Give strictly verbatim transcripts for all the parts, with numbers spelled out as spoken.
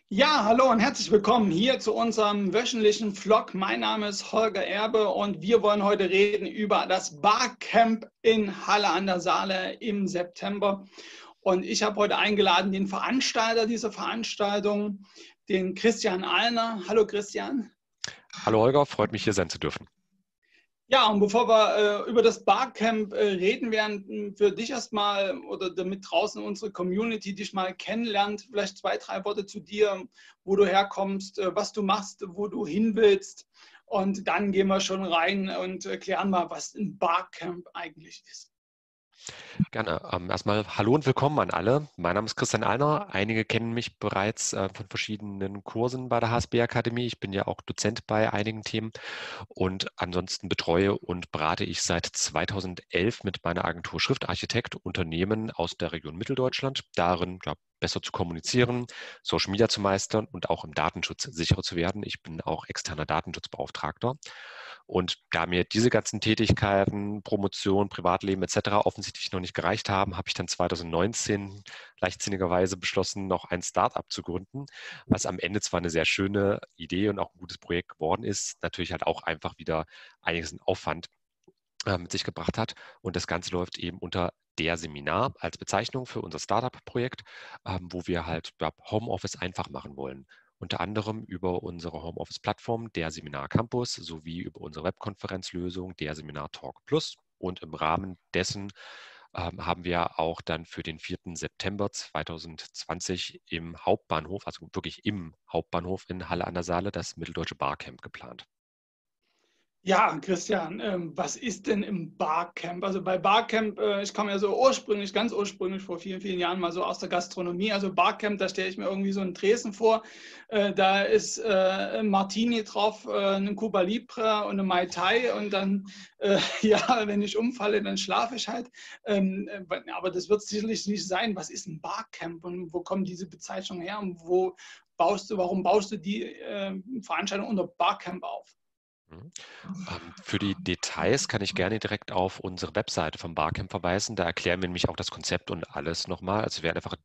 Ja, hallo und herzlich willkommen hier zu unserem wöchentlichen Vlog. Mein Name ist Holger Erbe und wir wollen heute reden über das Barcamp in Halle an der Saale im September. Und ich habe heute eingeladen den Veranstalter dieser Veranstaltung, den Christian Alner. Hallo Christian. Hallo Holger, freut mich hier sein zu dürfen. Ja, und bevor wir äh, über das Barcamp äh, reden werden, für dich erstmal oder damit draußen unsere Community dich mal kennenlernt, vielleicht zwei, drei Worte zu dir, wo du herkommst, äh, was du machst, wo du hin willst. Und dann gehen wir schon rein und erklären mal, was ein Barcamp eigentlich ist. Gerne. Ähm, erstmal hallo und willkommen an alle. Mein Name ist Christian Alner. Einige kennen mich bereits äh, von verschiedenen Kursen bei der H S B Akademie. Ich bin ja auch Dozent bei einigen Themen und ansonsten betreue und berate ich seit zweitausendelf mit meiner Agentur Schriftarchitekt Unternehmen aus der Region Mitteldeutschland, darin ja, besser zu kommunizieren, Social Media zu meistern und auch im Datenschutz sicherer zu werden. Ich bin auch externer Datenschutzbeauftragter. Und da mir diese ganzen Tätigkeiten, Promotion, Privatleben et cetera offensichtlich noch nicht gereicht haben, habe ich dann zweitausendneunzehn leichtsinnigerweise beschlossen, noch ein Startup zu gründen, was am Ende zwar eine sehr schöne Idee und auch ein gutes Projekt geworden ist, natürlich halt auch einfach wieder einiges an Aufwand äh, mit sich gebracht hat. Und das Ganze läuft eben unter der Seminar als Bezeichnung für unser Startup-Projekt, ähm, wo wir halt ja, Homeoffice einfach machen wollen. Unter anderem über unsere Homeoffice-Plattform, der Seminar Campus, sowie über unsere Webkonferenzlösung, der Seminar Talk Plus. Und im Rahmen dessen ähm, haben wir auch dann für den vierten September zweitausendzwanzig im Hauptbahnhof, also wirklich im Hauptbahnhof in Halle an der Saale, das Mitteldeutsche Barcamp geplant. Ja, Christian, ähm, was ist denn im Barcamp? Also bei Barcamp, äh, ich komme ja so ursprünglich, ganz ursprünglich vor vielen, vielen Jahren mal so aus der Gastronomie. Also Barcamp, da stelle ich mir irgendwie so einen Tresen vor. Äh, da ist äh, ein Martini drauf, äh, ein Cuba Libre und eine Mai Tai und dann, äh, ja, wenn ich umfalle, dann schlafe ich halt. Ähm, äh, aber das wird sicherlich nicht sein. Was ist ein Barcamp und wo kommen diese Bezeichnungen her und wo baust du, warum baust du die äh, Veranstaltung unter Barcamp auf? Mhm. Ähm, für die Details kann ich gerne direkt auf unsere Webseite vom Barcamp verweisen. Da erklären wir nämlich auch das Konzept und alles nochmal. Also wäre einfach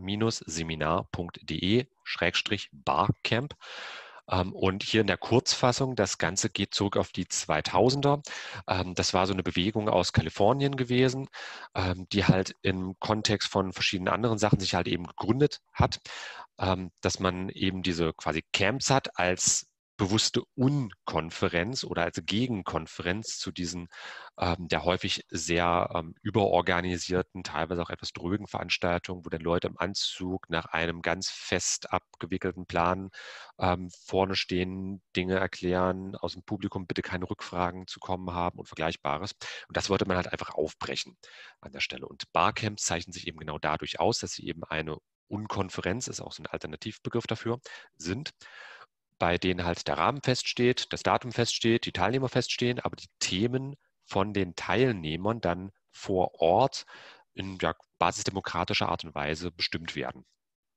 der-seminar.de Schrägstrich Barcamp. Ähm, und hier in der Kurzfassung, das Ganze geht zurück auf die zweitausender. Ähm, das war so eine Bewegung aus Kalifornien gewesen, ähm, die halt im Kontext von verschiedenen anderen Sachen sich halt eben gegründet hat, ähm, dass man eben diese quasi Camps hat als bewusste Unkonferenz oder als Gegenkonferenz zu diesen ähm, der häufig sehr ähm, überorganisierten, teilweise auch etwas drögen Veranstaltungen, wo dann Leute im Anzug nach einem ganz fest abgewickelten Plan ähm, vorne stehen, Dinge erklären, aus dem Publikum bitte keine Rückfragen zu kommen haben und Vergleichbares. Und das wollte man halt einfach aufbrechen an der Stelle. Und Barcamps zeichnen sich eben genau dadurch aus, dass sie eben eine Unkonferenz, ist auch so ein Alternativbegriff dafür, sind, bei denen halt der Rahmen feststeht, das Datum feststeht, die Teilnehmer feststehen, aber die Themen von den Teilnehmern dann vor Ort in ja, basisdemokratischer Art und Weise bestimmt werden.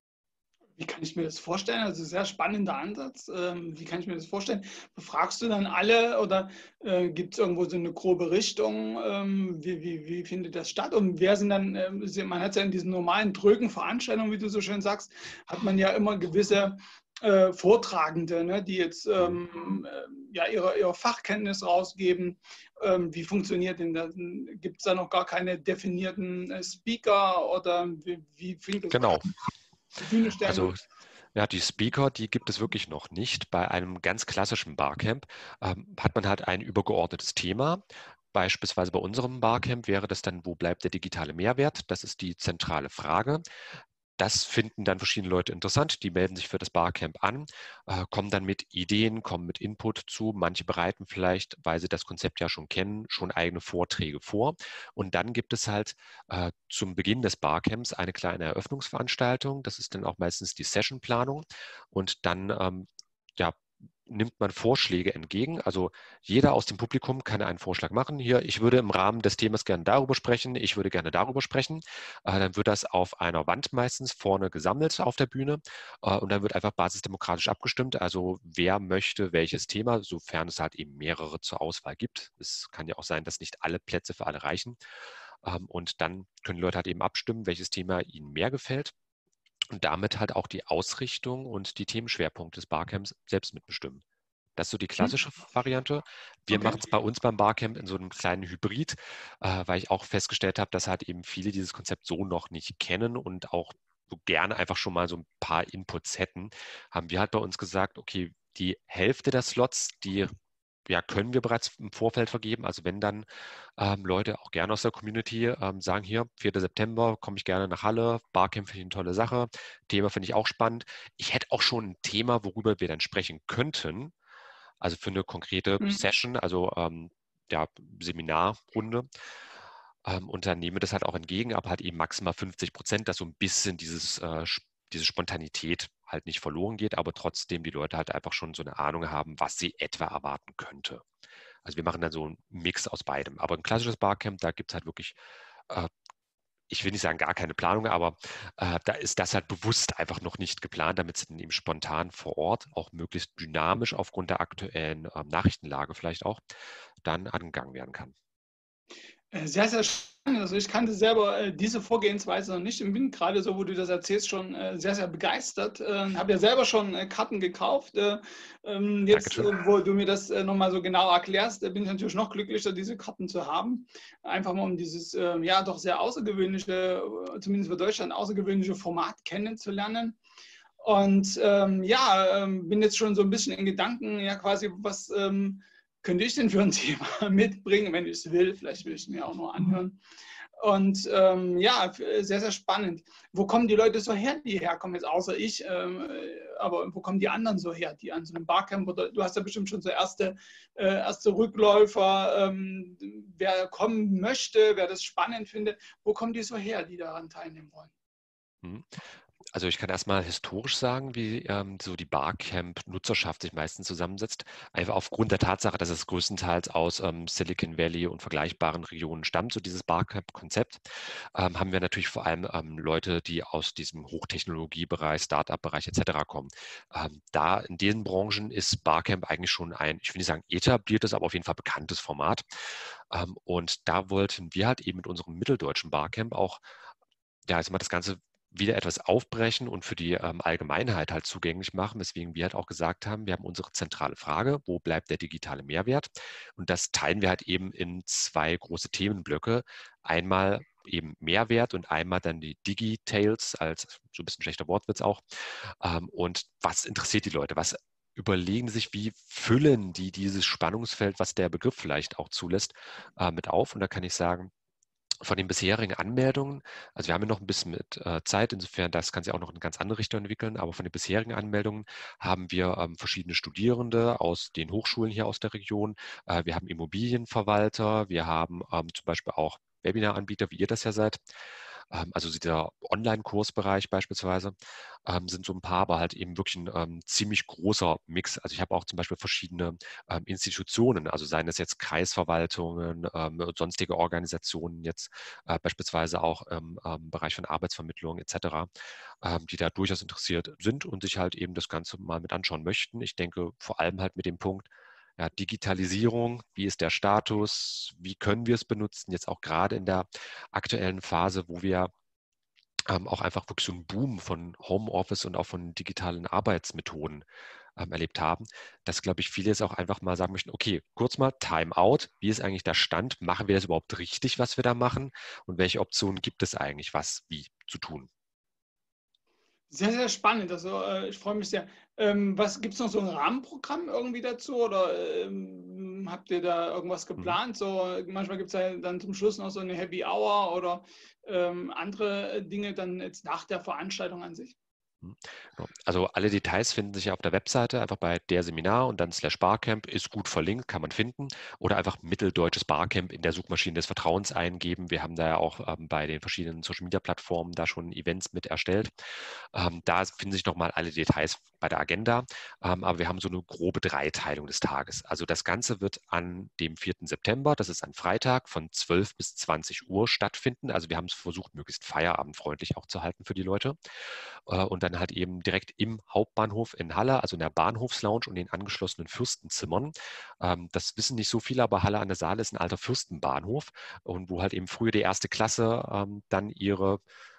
Wie kann ich mir das vorstellen? Also sehr spannender Ansatz. Ähm, wie kann ich mir das vorstellen? Befragst du dann alle oder äh, gibt es irgendwo so eine grobe Richtung? Ähm, wie, wie, wie findet das statt? Und wer sind dann, ähm, man hat ja in diesen normalen drögen Veranstaltungen, wie du so schön sagst, hat man ja immer gewisse äh, Vortragende, ne, die jetzt Mhm. ähm, äh, ja, ihre, ihre Fachkenntnis rausgeben. Ähm, wie funktioniert denn das? Gibt es da noch gar keine definierten äh, Speaker oder wie, wie fängt das an? Genau. Die Bühne stellen und Also ja, die Speaker, die gibt es wirklich noch nicht. Bei einem ganz klassischen Barcamp ähm, hat man halt ein übergeordnetes Thema. Beispielsweise bei unserem Barcamp wäre das dann, wo bleibt der digitale Mehrwert? Das ist die zentrale Frage. Das finden dann verschiedene Leute interessant, die melden sich für das Barcamp an, äh, kommen dann mit Ideen, kommen mit Input zu. Manche bereiten vielleicht, weil sie das Konzept ja schon kennen, schon eigene Vorträge vor. Und dann gibt es halt äh, zum Beginn des Barcamps eine kleine Eröffnungsveranstaltung. Das ist dann auch meistens die Sessionplanung. Und dann ähm, ja, nimmt man Vorschläge entgegen. Also jeder aus dem Publikum kann einen Vorschlag machen. Hier, ich würde im Rahmen des Themas gerne darüber sprechen, ich würde gerne darüber sprechen. Äh, dann wird das auf einer Wand meistens vorne gesammelt auf der Bühne äh, und dann wird einfach basisdemokratisch abgestimmt. Also wer möchte welches Thema, sofern es halt eben mehrere zur Auswahl gibt. Es kann ja auch sein, dass nicht alle Plätze für alle reichen. Ähm, und dann können die Leute halt eben abstimmen, welches Thema ihnen mehr gefällt. und damit halt auch die Ausrichtung und die Themenschwerpunkte des Barcamps selbst mitbestimmen. Das ist so die Hm? klassische Variante. Wir Okay. machen es bei uns beim Barcamp in so einem kleinen Hybrid, äh, weil ich auch festgestellt habe, dass halt eben viele dieses Konzept so noch nicht kennen und auch so gerne einfach schon mal so ein paar Inputs hätten, haben wir halt bei uns gesagt, okay, die Hälfte der Slots, die ja, können wir bereits im Vorfeld vergeben. Also wenn dann ähm, Leute auch gerne aus der Community ähm, sagen, hier, vierter September, komme ich gerne nach Halle, Barcamp finde ich eine tolle Sache, Thema finde ich auch spannend. Ich hätte auch schon ein Thema, worüber wir dann sprechen könnten, also für eine konkrete Hm. Session, also ähm, ja, Seminarrunde. Ähm, und dann nehmen wir das halt auch entgegen, aber halt eben maximal fünfzig Prozent, dass so ein bisschen dieses, äh, diese Spontanität halt nicht verloren geht, aber trotzdem die Leute halt einfach schon so eine Ahnung haben, was sie etwa erwarten könnte. Also wir machen dann so einen Mix aus beidem. Aber ein klassisches Barcamp, da gibt es halt wirklich, äh, ich will nicht sagen gar keine Planung, aber äh, da ist das halt bewusst einfach noch nicht geplant, damit es dann eben spontan vor Ort, auch möglichst dynamisch aufgrund der aktuellen ähm, Nachrichtenlage vielleicht auch, dann angegangen werden kann. Äh, Sehr, sehr spannend. Also ich kannte selber äh, diese Vorgehensweise noch nicht und bin gerade so, wo du das erzählst, schon äh, sehr, sehr begeistert. Äh, habe ja selber schon äh, Karten gekauft. Äh, ähm, jetzt, Dankeschön. äh, wo du mir das äh, nochmal so genau erklärst, äh, bin ich natürlich noch glücklicher, diese Karten zu haben. Einfach mal um dieses, äh, ja, doch sehr außergewöhnliche, äh, zumindest für Deutschland, außergewöhnliche Format kennenzulernen. Und ähm, ja, ähm, bin jetzt schon so ein bisschen in Gedanken, ja quasi, was ähm, könnte ich denn für ein Thema mitbringen, wenn ich es will. Vielleicht will ich es mir auch nur anhören. Und ähm, ja, sehr, sehr spannend. Wo kommen die Leute so her, die herkommen, jetzt außer ich, ähm, aber wo kommen die anderen so her, die an so einem Barcamp, oder du hast ja bestimmt schon so erste, äh, erste Rückläufer, ähm, wer kommen möchte, wer das spannend findet, wo kommen die so her, die daran teilnehmen wollen? Mhm. Also ich kann erstmal historisch sagen, wie ähm, so die Barcamp-Nutzerschaft sich meistens zusammensetzt. Einfach aufgrund der Tatsache, dass es größtenteils aus ähm, Silicon Valley und vergleichbaren Regionen stammt, so dieses Barcamp-Konzept, ähm, haben wir natürlich vor allem ähm, Leute, die aus diesem Hochtechnologiebereich, Startup-Bereich et cetera kommen. Ähm, da in diesen Branchen ist Barcamp eigentlich schon ein, ich will nicht sagen etabliertes, aber auf jeden Fall bekanntes Format. Ähm, und da wollten wir halt eben mit unserem mitteldeutschen Barcamp auch ja, jetzt mal das Ganze wieder etwas aufbrechen und für die ähm, Allgemeinheit halt zugänglich machen, weswegen wir halt auch gesagt haben, wir haben unsere zentrale Frage, wo bleibt der digitale Mehrwert? Und das teilen wir halt eben in zwei große Themenblöcke. Einmal eben Mehrwert und einmal dann die Digitales als so ein bisschen schlechter Wortwitz auch. Ähm, und was interessiert die Leute? Was überlegen sich, wie füllen die dieses Spannungsfeld, was der Begriff vielleicht auch zulässt, äh, mit auf? Und da kann ich sagen, von den bisherigen Anmeldungen, also wir haben ja noch ein bisschen mit äh, Zeit, insofern das kann sich auch noch in eine ganz andere Richtung entwickeln, aber von den bisherigen Anmeldungen haben wir ähm, verschiedene Studierende aus den Hochschulen hier aus der Region. Äh, wir haben Immobilienverwalter, wir haben ähm, zum Beispiel auch Webinaranbieter, wie ihr das ja seid. Ähm, also dieser Online-Kursbereich beispielsweise ähm, sind so ein paar, aber halt eben wirklich ein ähm, ziemlich großer Mix. Also ich habe auch zum Beispiel verschiedene ähm, Institutionen, also seien es jetzt Kreisverwaltungen, ähm, sonstige Organisationen jetzt äh, beispielsweise auch im ähm, Bereich von Arbeitsvermittlung et cetera, ähm, die da durchaus interessiert sind und sich halt eben das Ganze mal mit anschauen möchten. Ich denke vor allem halt mit dem Punkt, ja, Digitalisierung, wie ist der Status, wie können wir es benutzen, jetzt auch gerade in der aktuellen Phase, wo wir ähm, auch einfach wirklich so einen Boom von Homeoffice und auch von digitalen Arbeitsmethoden ähm, erlebt haben, dass, glaube ich, viele jetzt auch einfach mal sagen möchten, okay, kurz mal Time out, wie ist eigentlich der Stand? Machen wir das überhaupt richtig, was wir da machen? Und welche Optionen gibt es eigentlich, was wie zu tun? Sehr, sehr spannend. Also äh, ich freue mich sehr. Ähm, was gibt es noch so ein Rahmenprogramm irgendwie dazu oder ähm, habt ihr da irgendwas Mhm. geplant? So, manchmal gibt es ja dann zum Schluss noch so eine Happy Hour oder ähm, andere Dinge dann jetzt nach der Veranstaltung an sich. Mhm. Genau. Also alle Details finden sich ja auf der Webseite, einfach bei der Seminar und dann slash Barcamp ist gut verlinkt, kann man finden. Oder einfach Mitteldeutsches Barcamp in der Suchmaschine des Vertrauens eingeben. Wir haben da ja auch ähm, bei den verschiedenen Social Media Plattformen da schon Events mit erstellt. Ähm, da finden sich nochmal alle Details bei der Agenda. Ähm, aber wir haben so eine grobe Dreiteilung des Tages. Also das Ganze wird an dem vierten September, das ist ein Freitag, von zwölf bis zwanzig Uhr stattfinden. Also wir haben es versucht, möglichst feierabendfreundlich auch zu halten für die Leute. Äh, und dann halt eben direkt im Hauptbahnhof in Halle, also in der Bahnhofslounge und den angeschlossenen Fürstenzimmern. Ähm, das wissen nicht so viele, aber Halle an der Saale ist ein alter Fürstenbahnhof und wo halt eben früher die erste Klasse ähm, dann ihre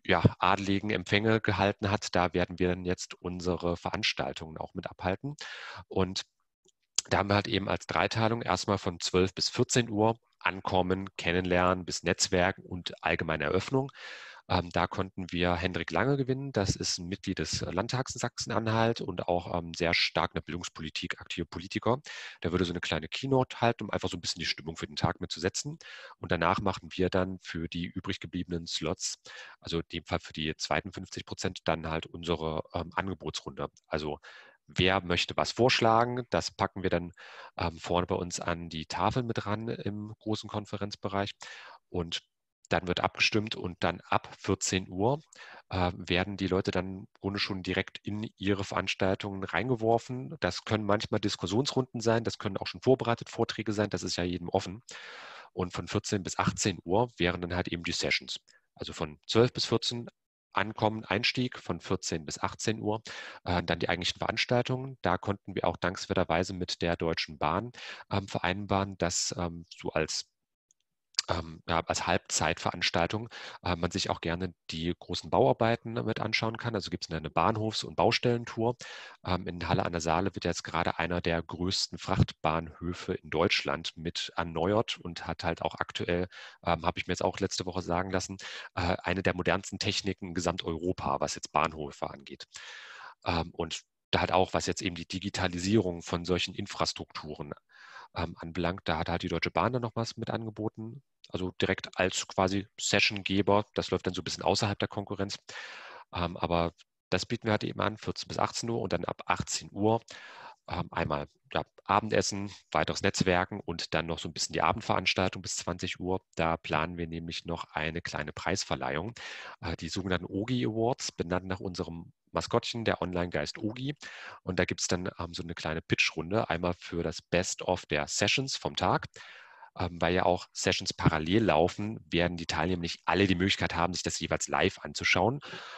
ja, adeligen Empfänge gehalten hat, da werden wir dann jetzt unsere Veranstaltungen auch mit abhalten. Und da haben wir halt eben als Dreiteilung erstmal von zwölf bis vierzehn Uhr Ankommen, Kennenlernen bis Netzwerken und allgemeine Eröffnung. Ähm, da konnten wir Hendrik Lange gewinnen. Das ist ein Mitglied des Landtags in Sachsen-Anhalt und auch ähm, sehr stark in der Bildungspolitik aktiver Politiker. Der würde so eine kleine Keynote halten, um einfach so ein bisschen die Stimmung für den Tag mitzusetzen. Und danach machen wir dann für die übrig gebliebenen Slots, also in dem Fall für die zweiten fünfzig Prozent, dann halt unsere ähm, Angebotsrunde. Also wer möchte was vorschlagen? Das packen wir dann ähm, vorne bei uns an die Tafel mit ran im großen Konferenzbereich. Und dann wird abgestimmt und dann ab vierzehn Uhr äh, werden die Leute dann im Grunde schon direkt in ihre Veranstaltungen reingeworfen. Das können manchmal Diskussionsrunden sein, das können auch schon vorbereitet Vorträge sein, das ist ja jedem offen. Und von vierzehn bis achtzehn Uhr wären dann halt eben die Sessions. Also von zwölf bis vierzehn Ankommen, Einstieg, von vierzehn bis achtzehn Uhr, äh, dann die eigentlichen Veranstaltungen. Da konnten wir auch dankenswerterweise mit der Deutschen Bahn ähm, vereinbaren, dass ähm, so als ähm, ja, als Halbzeitveranstaltung äh, man sich auch gerne die großen Bauarbeiten mit anschauen kann. Also gibt es eine Bahnhofs- und Baustellentour. Ähm, in Halle an der Saale wird jetzt gerade einer der größten Frachtbahnhöfe in Deutschland mit erneuert und hat halt auch aktuell, ähm, habe ich mir jetzt auch letzte Woche sagen lassen, äh, eine der modernsten Techniken in Gesamteuropa, was jetzt Bahnhöfe angeht. Ähm, und da hat auch, was jetzt eben die Digitalisierung von solchen Infrastrukturen ähm, anbelangt, da hat halt die Deutsche Bahn dann noch was mit angeboten. Also direkt als quasi Sessiongeber. Das läuft dann so ein bisschen außerhalb der Konkurrenz. Ähm, aber das bieten wir halt eben an, vierzehn bis achtzehn Uhr und dann ab achtzehn Uhr ähm, einmal ja, Abendessen, weiteres Netzwerken und dann noch so ein bisschen die Abendveranstaltung bis zwanzig Uhr. Da planen wir nämlich noch eine kleine Preisverleihung, äh, die sogenannten Ogi Awards, benannt nach unserem Maskottchen, der Online-Geist Ogi. Und da gibt es dann ähm, so eine kleine Pitch-Runde, einmal für das Best-of der Sessions vom Tag. Ähm, weil ja auch Sessions parallel laufen, werden die Teilnehmer nicht alle die Möglichkeit haben, sich das jeweils live anzuschauen.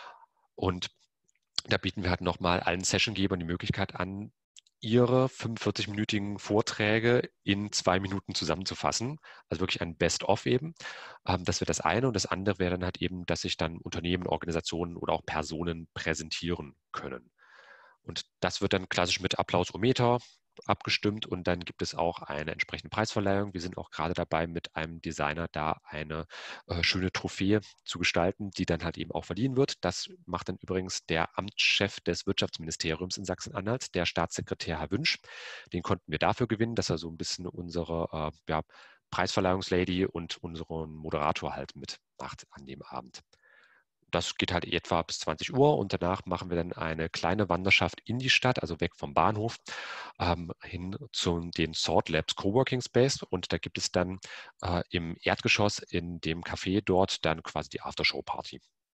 Und da bieten wir halt nochmal allen Sessiongebern die Möglichkeit an, ihre fünfundvierzig-minütigen Vorträge in zwei Minuten zusammenzufassen. Also wirklich ein Best-of eben. Ähm, das wäre das eine. Und das andere wäre dann halt eben, dass sich dann Unternehmen, Organisationen oder auch Personen präsentieren können. Und das wird dann klassisch mit Applausometer abgestimmt und dann gibt es auch eine entsprechende Preisverleihung. Wir sind auch gerade dabei, mit einem Designer da eine äh, schöne Trophäe zu gestalten, die dann halt eben auch verliehen wird. Das macht dann übrigens der Amtschef des Wirtschaftsministeriums in Sachsen-Anhalt, der Staatssekretär Herr Wünsch. Den konnten wir dafür gewinnen, dass er so ein bisschen unsere äh, ja, Preisverleihungslady und unseren Moderator halt mitmacht an dem Abend. Das geht halt etwa bis zwanzig Uhr und danach machen wir dann eine kleine Wanderschaft in die Stadt, also weg vom Bahnhof, ähm, hin zu den Salt Labs Coworking Space und da gibt es dann äh, im Erdgeschoss in dem Café dort dann quasi die Aftershow-Party.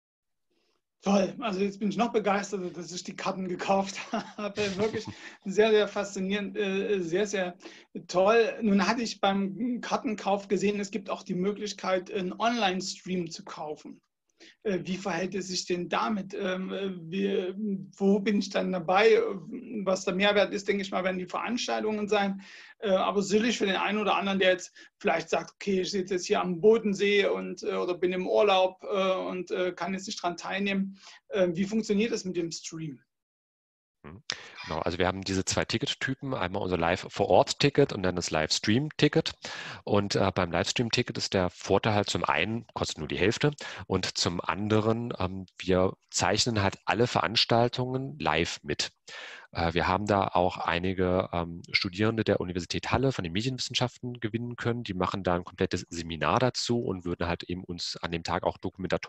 Toll, also jetzt bin ich noch begeistert, dass ich die Karten gekauft habe. Wirklich sehr, sehr faszinierend, äh, sehr, sehr toll. Nun hatte ich beim Kartenkauf gesehen, es gibt auch die Möglichkeit, einen Online-Stream zu kaufen. Wie verhält es sich denn damit? Wie, wo bin ich dann dabei? Was der Mehrwert ist, denke ich mal, werden die Veranstaltungen sein. Aber sicherlich für den einen oder anderen, der jetzt vielleicht sagt, okay, ich sitze jetzt hier am Bodensee und, oder bin im Urlaub und kann jetzt nicht daran teilnehmen. Wie funktioniert das mit dem Stream? Genau, also wir haben diese zwei Tickettypen, einmal unser Live-vor-Ort-Ticket und dann das Livestream-Ticket. Und äh, beim Livestream-Ticket ist der Vorteil halt zum einen, kostet nur die Hälfte und zum anderen, ähm, wir zeichnen halt alle Veranstaltungen live mit. Äh, wir haben da auch einige ähm, Studierende der Universität Halle von den Medienwissenschaften gewinnen können. Die machen da ein komplettes Seminar dazu und würden halt eben uns an dem Tag auch Dokumentation